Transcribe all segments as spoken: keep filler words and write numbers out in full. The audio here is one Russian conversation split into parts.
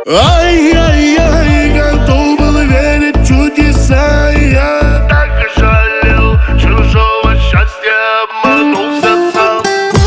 Ай-яй-яй, готов был верить в чудеса. Я так и жалел чужого счастья, обманулся сам.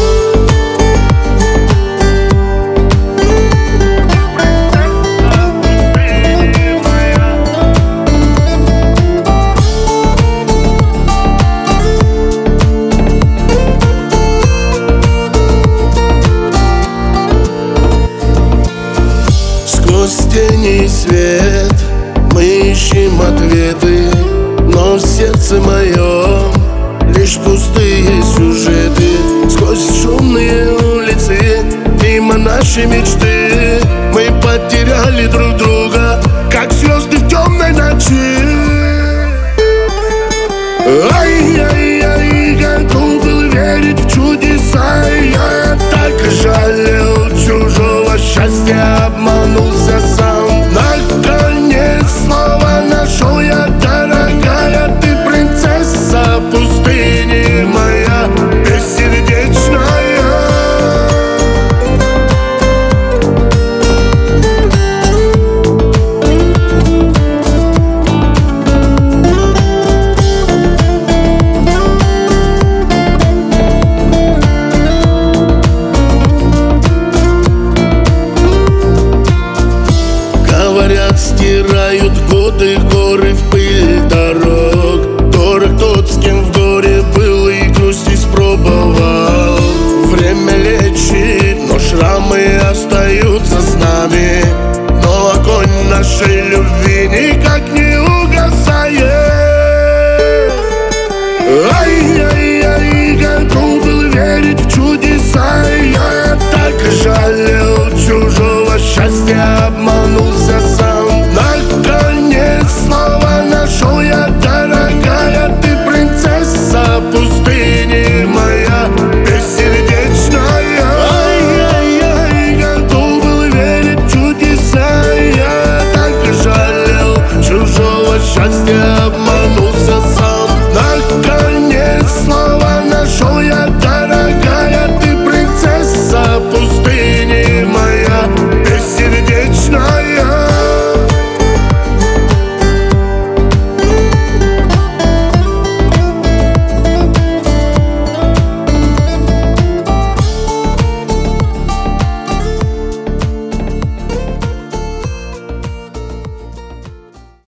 Сквозь тени и свет мы ищем ответы, но в сердце моем лишь пустые сюжеты. Сквозь шумные улицы, мимо нашей мечты, мы потеряли друг друга, как звезды в темной ночи. Ай-яй-яй, готов был верить в чудеса. Я так и жалел чужого счастья, обманулся сам. Наконец снова нашел я, дорогая, ты принцесса пустыни моя бессердечная. Говорят, стирают годы, горы в пыль дорог. Дорог тот, с кем в горе был и грусть испробовал. Время лечит, но шрамы остаются с нами. Но огонь нашей любви никак не угасает. Ай-яй-яй, готов был верить в чудеса. Я так и жалел чужого счастья,